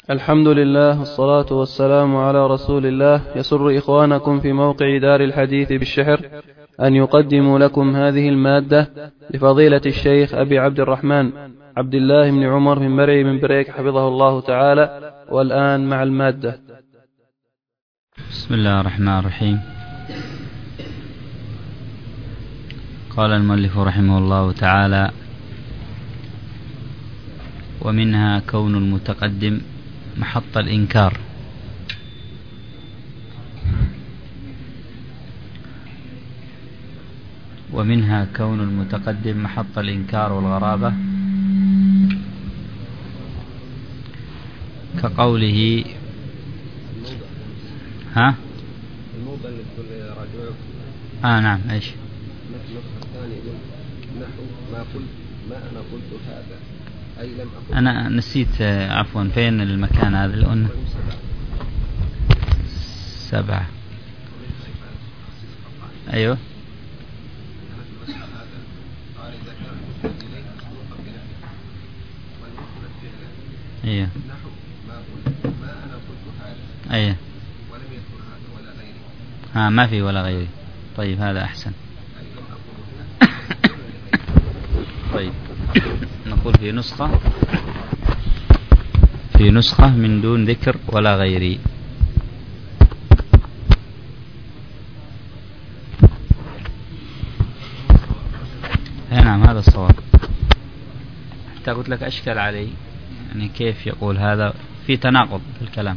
الحمد لله والصلاة والسلام على رسول الله. يسر إخوانكم في موقع دار الحديث بالشحر أن يقدموا لكم هذه المادة لفضيلة الشيخ أبي عبد الرحمن عبد الله بن عمر بن مرعي بن بريك حفظه الله تعالى. والآن مع المادة. بسم الله الرحمن الرحيم. قال المؤلف رحمه الله تعالى: ومنها كون المتقدم محط الإنكار. ومنها كون المتقدم محط الإنكار والغرابة، كقوله الموضع اللي تقول نعم ايش؟ النسخة الثانية نحو ما أنا قلت هذا، أي لم أقل. أنا نسيت عفوا، فين المكان هذا اللي قلنا؟ 7. أيوه أيوه أيوه ولم يذكر هذا ولا غيره. ما في ولا غيره. طيب هذا أحسن. طيب نقول في نسخة من دون ذكر ولا غيري. نعم هذا الصواب. حتى قلت لك أشكل علي، يعني كيف يقول هذا في تناقض في الكلام.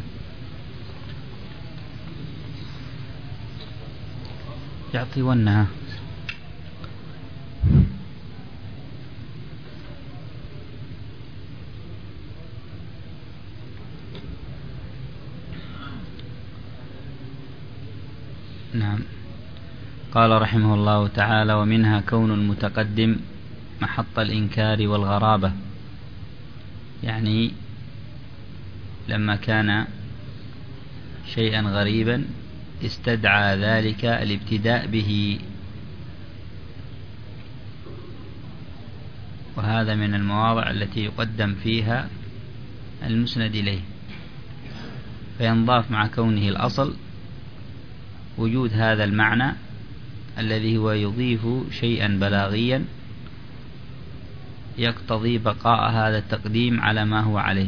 يعطي ونها. نعم. قال رحمه الله تعالى: ومنها كون المتقدم محط الإنكار والغرابة، يعني لما كان شيئا غريبا استدعى ذلك الابتداء به، وهذا من المواضع التي يقدم فيها المسند إليه، فينضاف مع كونه الأصل وجود هذا المعنى الذي هو يضيف شيئا بلاغيا يقتضي بقاء هذا التقديم على ما هو عليه.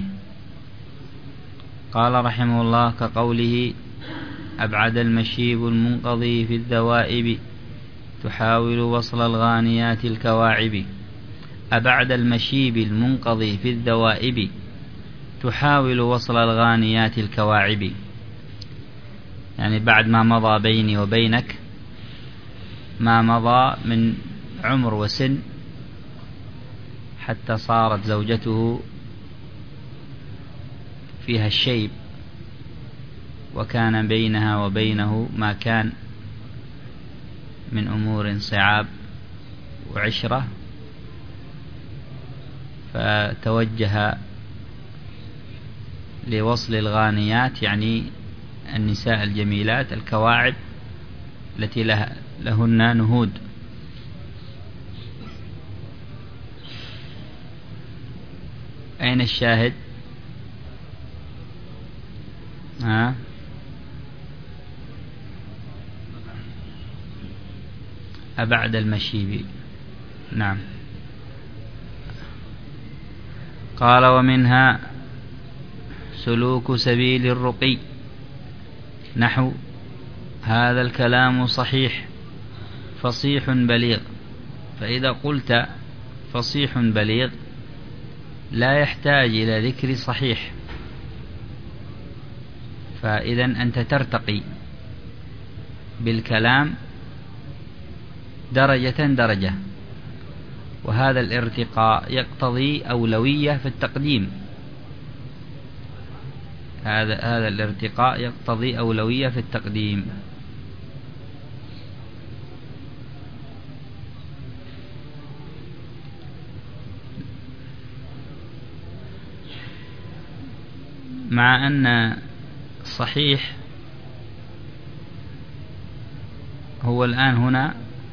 قال رحمه الله: كقوله: أبعد المشيب المنقضي في الذوائب تحاول وصل الغانيات الكواعب. أبعد المشيب المنقضي في الذوائب تحاول وصل الغانيات الكواعب، يعني بعد ما مضى بيني وبينك ما مضى من عمر وسن، حتى صارت زوجته فيها الشيب، وكان بينها وبينه ما كان من أمور صعاب وعشرة، فتوجه لوصل الغانيات، يعني النساء الجميلات الكواعب التي لهن نهود. أين الشاهد؟ أبعد المشيب. نعم. قال: ومنها سلوك سبيل الرقي، نحو هذا الكلام صحيح فصيح بليغ. فإذا قلت فصيح بليغ لا يحتاج إلى ذكر صحيح، فإذا أنت ترتقي بالكلام درجة، وهذا الارتقاء يقتضي أولوية في التقديم. هذا الارتقاء يقتضي أولوية في التقديم. مع أن صحيح هو الآن هنا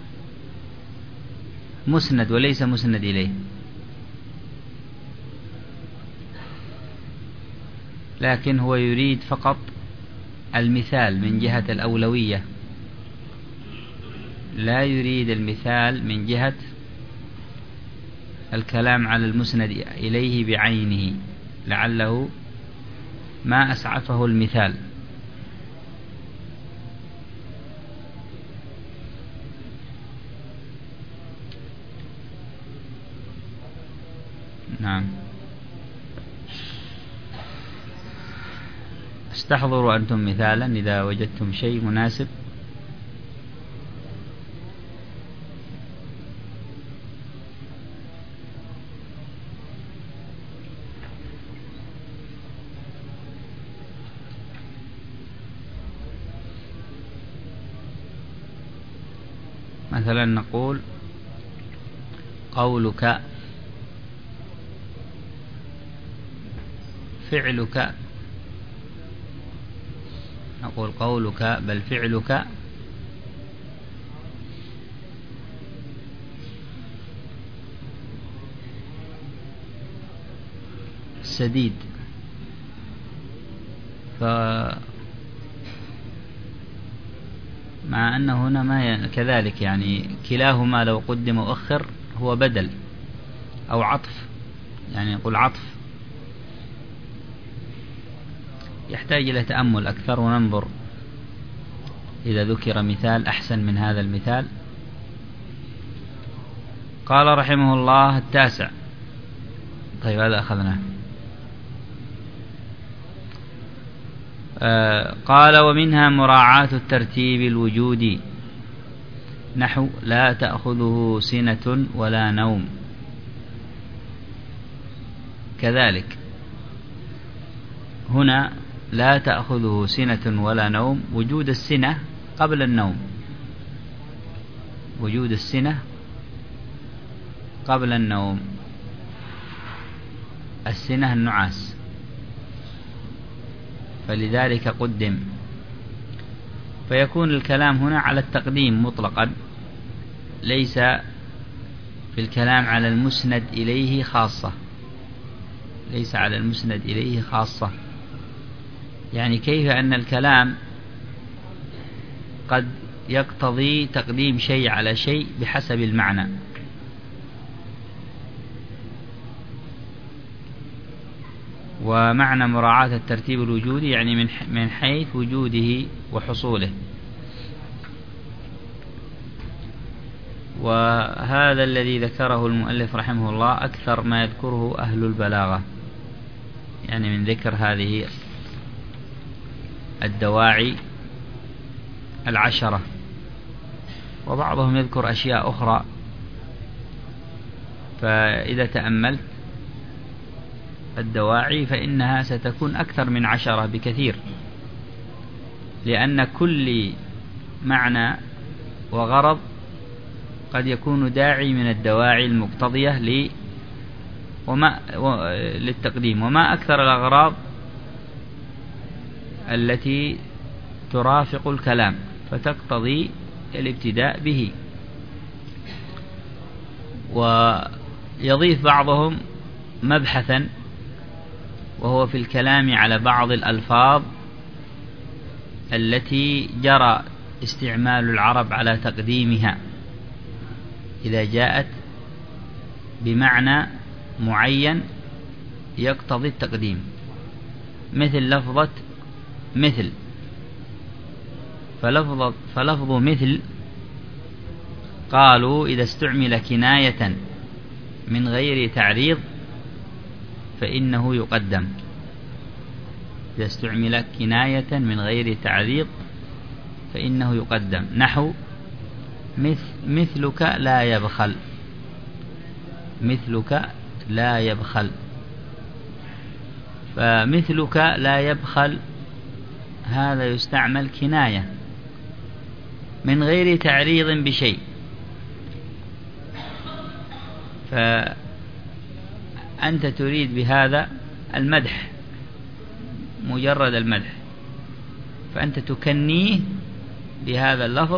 مسند وليس مسند إليه، لكن هو يريد فقط المثال من جهة الأولوية، لا يريد المثال من جهة الكلام على المسند إليه بعينه، لعله ما أسعفه المثال. نعم. استحضروا أنتم مثالا إذا وجدتم شيء مناسب. مثلا نقول قولك فعلك، نقول قولك بل فعلك سديد. مع أن هنا ما كذلك، يعني كلاهما لو قدم وأخر هو بدل أو عطف، يعني يقول عطف، يحتاج إلى تأمل أكثر وننظر إذا ذكر مثال أحسن من هذا المثال. قال رحمه الله 9. طيب هذا أخذناه. قال ومنها مراعاة الترتيب الوجودي، نحو لا تأخذه سنة ولا نوم. كذلك هنا لا تأخذه سنة ولا نوم، وجود السنة قبل النوم، وجود السنة قبل النوم. السنة النعاس، فلذلك قدم، فيكون الكلام هنا على التقديم مطلقا، ليس في الكلام على المسند إليه خاصة، ليس على المسند إليه خاصة. يعني كيف أن الكلام قد يقتضي تقديم شيء على شيء بحسب المعنى. ومعنى مراعاة الترتيب الوجودي يعني من حيث وجوده وحصوله. وهذا الذي ذكره المؤلف رحمه الله أكثر ما يذكره أهل البلاغة، يعني من ذكر هذه الدواعي 10، وبعضهم يذكر أشياء أخرى. فإذا تأملت الدواعي فإنها ستكون أكثر من 10 بكثير، لأن كل معنى وغرض قد يكون داعي من الدواعي المقتضية للتقديم. وما أكثر الأغراض التي ترافق الكلام فتقتضي الابتداء به. ويضيف بعضهم مبحثا، وهو في الكلام على بعض الألفاظ التي جرى استعمال العرب على تقديمها إذا جاءت بمعنى معين يقتضي التقديم، مثل لفظة مثل. فلفظ مثل قالوا إذا استعمل كناية من غير تعريض فإنه يقدم. إذا استعمل كناية من غير تعريض فإنه يقدم، نحو مثلك لا يبخل، مثلك لا يبخل. فمثلك لا يبخل هذا يستعمل كناية من غير تعريض بشيء، فأنت تريد بهذا المدح، مجرد المدح، فأنت تكنيه بهذا اللفظ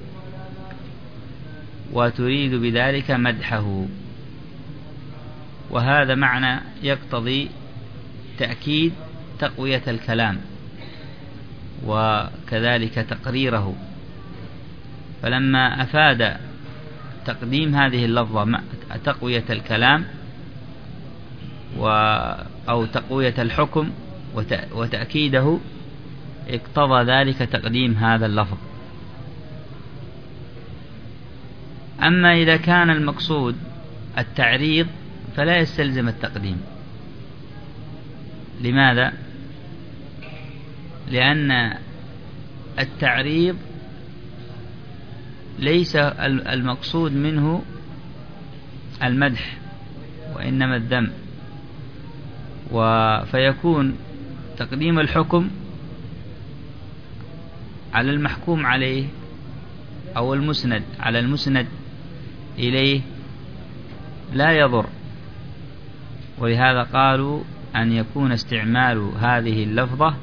وتريد بذلك مدحه. وهذا معنى يقتضي تأكيد تقوية الكلام وكذلك تقريره، فلما أفاد تقديم هذه اللفظة تقوية الكلام أو تقوية الحكم وتأكيده، اقتضى ذلك تقديم هذا اللفظ. أما إذا كان المقصود التعريض فلا يستلزم التقديم. لماذا؟ لأن التعريض ليس المقصود منه المدح وإنما الذم، فيكون تقديم الحكم على المحكوم عليه أو المسند على المسند إليه لا يضر، ولهذا قالوا أن يكون استعمال هذه اللفظة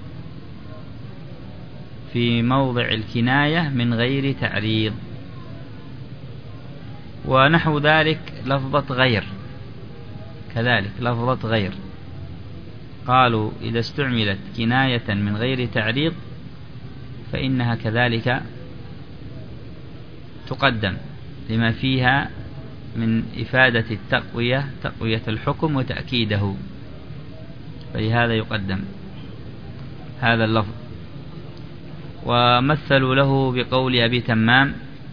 في موضع الكناية من غير تعريض. ونحو ذلك لفظة غير، كذلك لفظة غير قالوا إذا استعملت كناية من غير تعريض فإنها كذلك تقدم لما فيها من إفادة التقوية، تقوية الحكم وتأكيده، فلهذا يقدم هذا اللفظ. ومثلوا له بقول أبي تمام: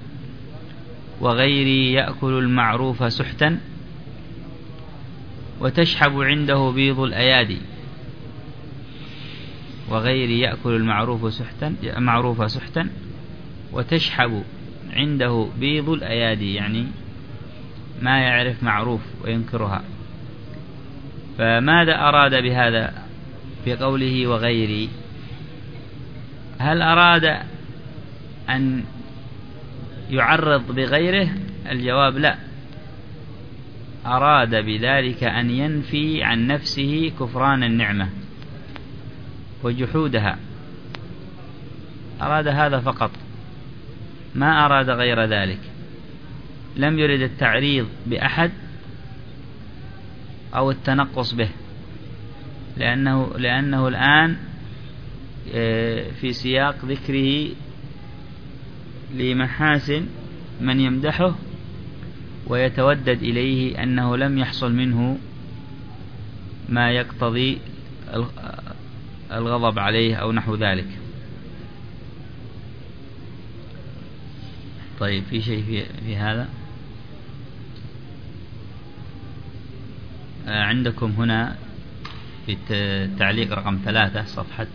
وغيري يأكل المعروف سحتا وتشحب عنده بيض الأيادي. وغيري يأكل المعروف سحتا وتشحب عنده بيض الأيادي، يعني ما يعرف معروف وينكرها. فماذا أراد بهذا بقوله وغيري؟ هل أراد أن يعرض بغيره؟ الجواب لا، أراد بذلك أن ينفي عن نفسه كفران النعمة وجحودها، أراد هذا فقط، ما أراد غير ذلك. لم يرد التعريض بأحد أو التنقص به، لأنه الآن في سياق ذكره لمحاسن من يمدحه ويتودد إليه أنه لم يحصل منه ما يقتضي الغضب عليه أو نحو ذلك. طيب، في شيء في هذا؟ عندكم هنا في التعليق رقم 3 صفحة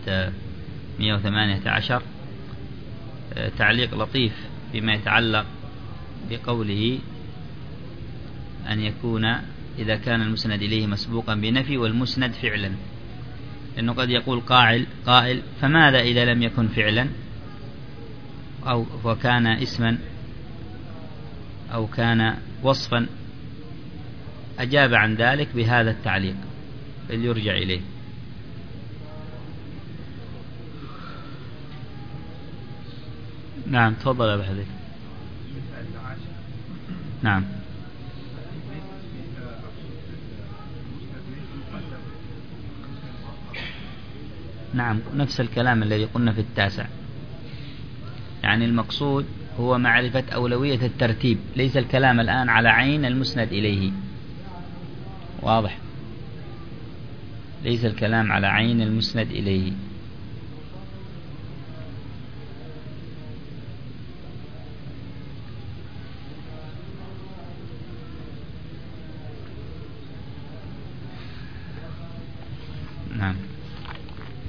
118 تعليق لطيف فيما يتعلق بقوله أن يكون إذا كان المسند إليه مسبوقا بنفي والمسند فعلا، لأنه قد يقول قائل فماذا إذا لم يكن فعلا أو وكان اسما أو كان وصفا؟ أجاب عن ذلك بهذا التعليق اللي يرجع إليه. نعم، تفضل يا أبو حذيفة. نعم. نعم، نفس الكلام الذي قلنا في 9، يعني المقصود هو معرفة أولوية الترتيب، ليس الكلام الآن على عين المسند إليه. واضح؟ ليس الكلام على عين المسند إليه.